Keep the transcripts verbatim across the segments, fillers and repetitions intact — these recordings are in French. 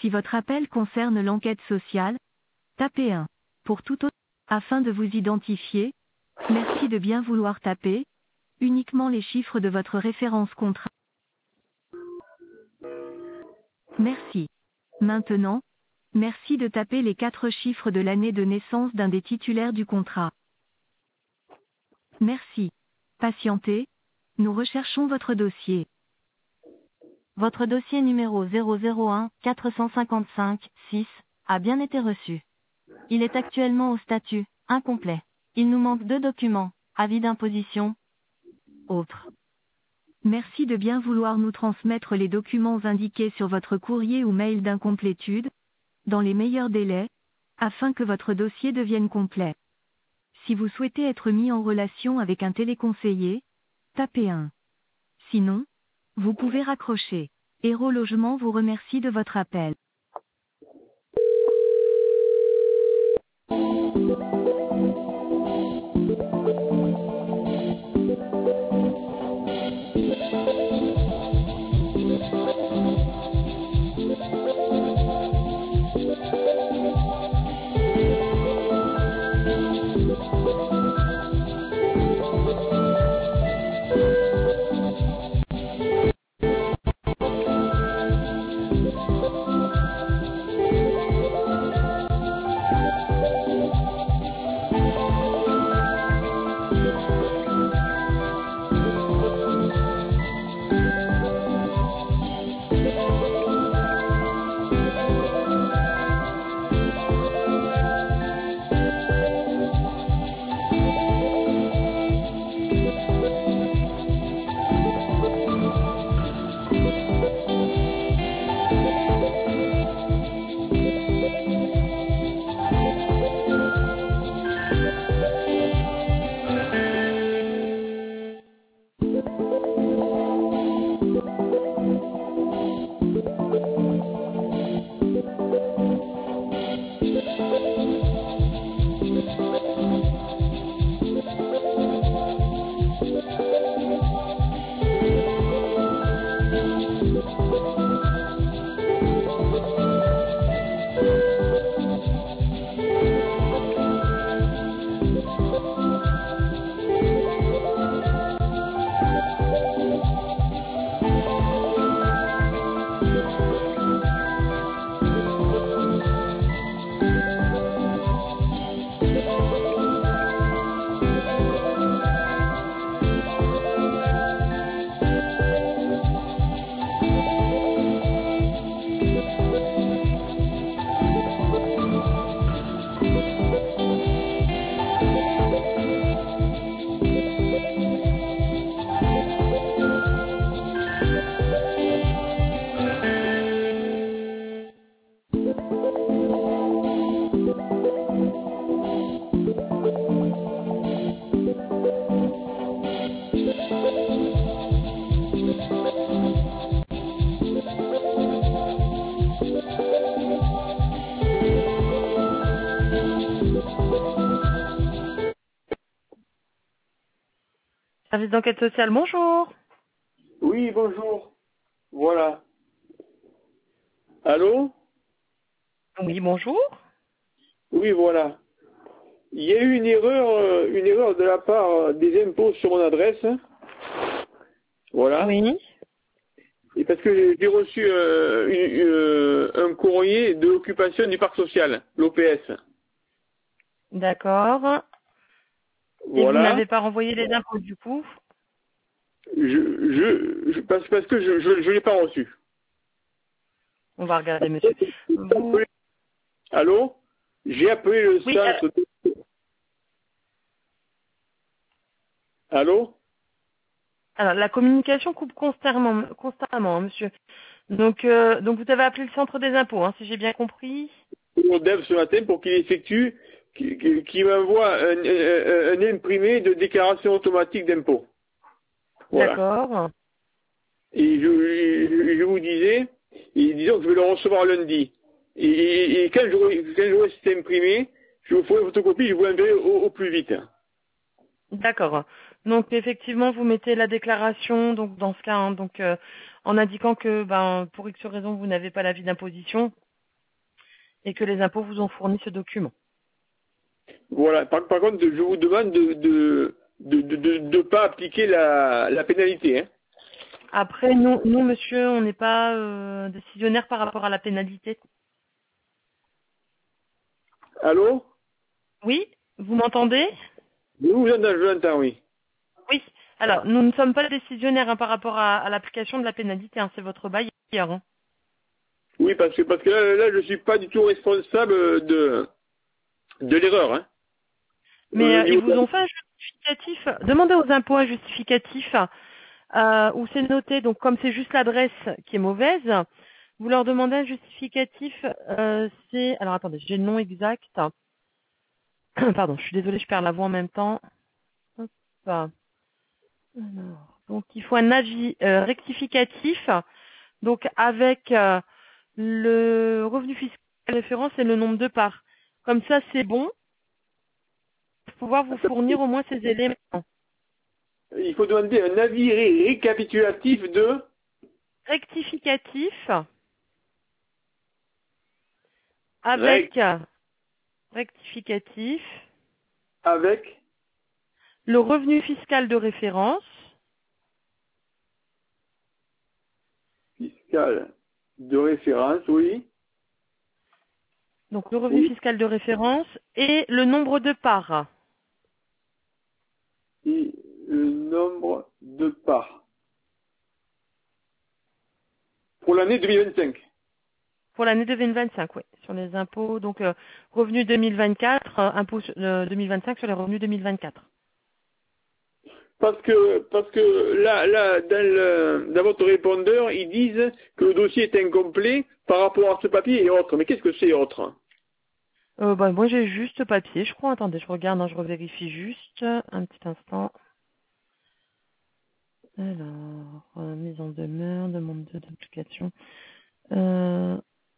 Si votre appel concerne l'enquête sociale, tapez un. Pour tout autre, afin de vous identifier, merci de bien vouloir taper uniquement les chiffres de votre référence contrat. Merci. Maintenant, merci de taper les quatre chiffres de l'année de naissance d'un des titulaires du contrat. Merci. Patientez. Nous recherchons votre dossier. Votre dossier numéro zéro zéro un quatre cent cinquante-cinq six a bien été reçu. Il est actuellement au statut incomplet. Il nous manque deux documents, avis d'imposition, autres. Merci de bien vouloir nous transmettre les documents indiqués sur votre courrier ou mail d'incomplétude, dans les meilleurs délais, afin que votre dossier devienne complet. Si vous souhaitez être mis en relation avec un téléconseiller, tapez un. Sinon, vous pouvez raccrocher. Héros Logement vous remercie de votre appel. Service d'enquête sociale, bonjour. Oui, bonjour. Voilà. Allô? Oui, bonjour. Oui, voilà. Il y a eu une erreur, euh, une erreur de la part des impôts sur mon adresse. Voilà. Oui. Et parce que j'ai reçu euh, une- une- un courrier de l'occupation du parc social, l'O P S. D'accord. Et vous Voilà. n'avez pas renvoyé les impôts du coup? Je, je, je parce, parce que je je, je l'ai pas reçu. On va regarder, monsieur. Vous... Allô? J'ai appelé le Oui, centre. de- Allô? alors la communication coupe constamment, constamment, hein, monsieur. Donc, euh, donc vous avez appelé le centre des impôts, hein, si j'ai bien compris. Au dev ce matin pour qu'il effectue, qu'il qu'il- qu'il m'envoie un, un, un imprimé de déclaration automatique d'impôt. Voilà. D'accord. Et je, je, je vous disais, et disons que je vais le recevoir lundi. Et, et, et quand j'aurai quand j'aurai cet imprimé, je vous ferai une photocopie, je vous l'enverrai au, au plus vite. D'accord. Donc effectivement, vous mettez la déclaration, donc dans ce cas, hein, donc euh, en indiquant que, ben, pour X raison, vous n'avez pas l'avis d'imposition. et que les impôts vous ont fourni ce document. Voilà. Par, par contre, je vous demande de de de de, de, de pas appliquer la, la pénalité. Hein. Après, nous, nous monsieur, on n'est pas euh, décisionnaire par rapport à la pénalité. Allô? Oui, vous m'entendez? Je vous entends, je vous entends, oui. Oui. Alors, nous ne sommes pas décisionnaires hein, par rapport à, à l'application de la pénalité. Hein, c'est votre bailleur. Hein. Oui, parce que parce que là, là je suis pas du tout responsable de de l'erreur. Hein. Mais euh, ils vous de... ont fait un justificatif. Demandez aux impôts un justificatif euh, où c'est noté. Donc, comme c'est juste l'adresse qui est mauvaise, vous leur demandez un justificatif. Euh, c'est alors attendez, j'ai le nom exact. Pardon, je suis désolée, je perds la voix en même temps. Hop. Alors, donc il faut un avis euh, rectificatif, donc avec euh, le revenu fiscal de référence et le nombre de parts. Comme ça, c'est bon pour pouvoir vous fournir au moins ces éléments. Il faut demander un avis ré récapitulatif de Rectificatif avec Ré... rectificatif, avec le revenu fiscal de référence, fiscal de référence, oui. donc le revenu Oui. fiscal de référence et le nombre de parts. Et le nombre de parts. Pour l'année deux mille vingt-cinq. Pour l'année deux mille vingt-cinq, oui, sur les impôts, donc euh, revenus deux mille vingt-quatre, euh, impôts euh, deux mille vingt-cinq sur les revenus deux mille vingt-quatre. Parce que, parce que là, là, dans, le, dans votre répondeur, ils disent que le dossier est incomplet par rapport à ce papier et autres. Mais qu'est-ce que c'est autre? Euh, bah, moi j'ai juste ce papier, je crois. Attendez, je regarde, hein, je revérifie juste un petit instant. Alors, euh, mise en demeure, demande de- d'application. Euh,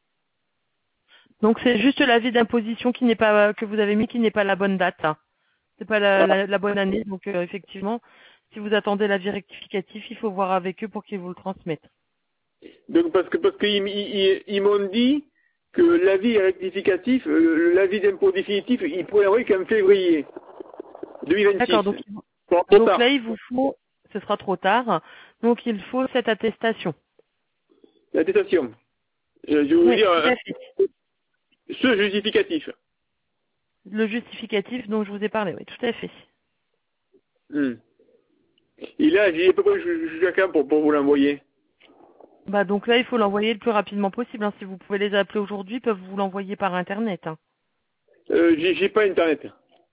donc c'est juste l'avis d'imposition qui n'est pas que vous avez mis qui n'est pas la bonne date. Hein. C'est pas la, Ah, la, la bonne année, donc euh, effectivement, si vous attendez l'avis rectificatif, il faut voir avec eux pour qu'ils vous le transmettent. donc parce que parce qu'ils ils, ils m'ont dit que l'avis rectificatif, euh, l'avis d'impôt définitif, il pourrait arriver qu'en février deux mille vingt-six. D'accord, donc, Bon, trop donc là tard. il vous faut, ce sera trop tard, donc il faut cette attestation. L'attestation. Je, je veux Oui, dire tout euh, à fait. ce justificatif. Le justificatif dont je vous ai parlé, oui, tout à fait. Hmm. Et là, j'ai à peu près jusqu'à quand pour, pour vous l'envoyer. Bah donc là il faut l'envoyer le plus rapidement possible. Hein. Si vous pouvez les appeler aujourd'hui, ils peuvent vous l'envoyer par internet. Hein. Euh, j'ai j'ai pas internet.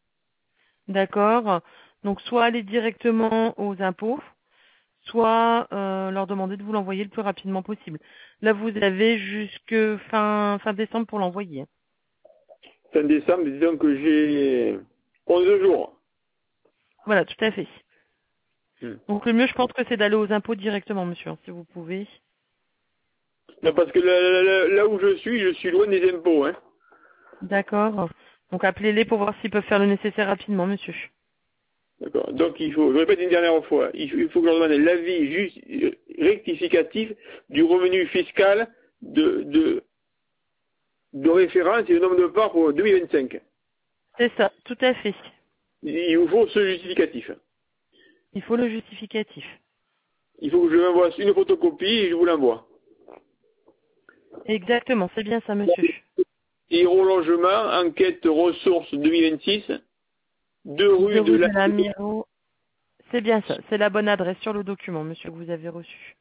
D'accord. Donc soit aller directement aux impôts, soit euh, leur demander de vous l'envoyer le plus rapidement possible. Là vous avez jusque fin fin décembre pour l'envoyer. Fin décembre, disons que j'ai onze jours. Voilà, tout à fait. Hmm. Donc le mieux je pense que c'est d'aller aux impôts directement, monsieur, hein, si vous pouvez. Non, parce que là, là- là où je suis, je suis loin des impôts. Hein. D'accord. Donc appelez-les pour voir s'ils peuvent faire le nécessaire rapidement, monsieur. D'accord. Donc il faut, je répète une dernière fois, il faut, il faut que je leur demande l'avis juste euh, rectificatif du revenu fiscal de, de, de référence et le nombre de parts pour deux mille vingt-cinq. C'est ça, tout à fait. Il vous faut ce justificatif. Il faut le justificatif. Il faut que je m'envoie une photocopie et je vous l'envoie. Exactement, c'est bien ça, monsieur. Et relogement, enquête ressources deux mille vingt-six, deux rue De de rue de la... la Miro. C'est bien ça, c'est la bonne adresse sur le document, monsieur, que vous avez reçu.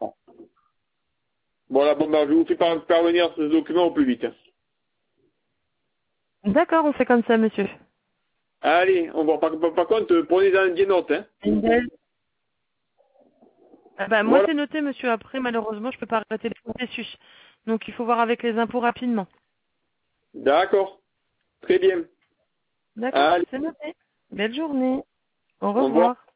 Voilà, bon, bah, je vous fais par- parvenir ce document au plus vite. D'accord, on fait comme ça, monsieur. Allez, on va, par, par, par contre, prenez-en des notes. Hein. Une belle- Ah bah, moi, Voilà, c'est noté, monsieur. Après, malheureusement, je peux pas arrêter le processus. Donc, il faut voir avec les impôts rapidement. d'accord, très bien. D'accord, Allez, c'est noté. Belle journée. Au au revoir. revoir.